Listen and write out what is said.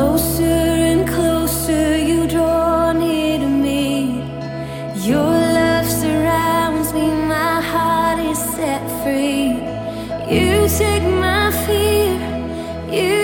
Closer and closer you draw near to me. Your love surrounds me, my heart is set free. You take my fear, you